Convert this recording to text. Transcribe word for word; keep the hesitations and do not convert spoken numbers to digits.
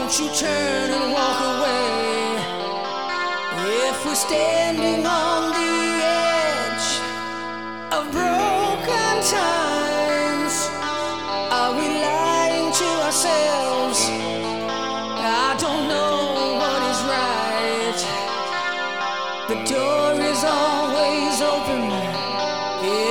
Won't you turn and walk away? If we're standing on the edge of broken times, are we lying to ourselves? I don't know what is right. The door is on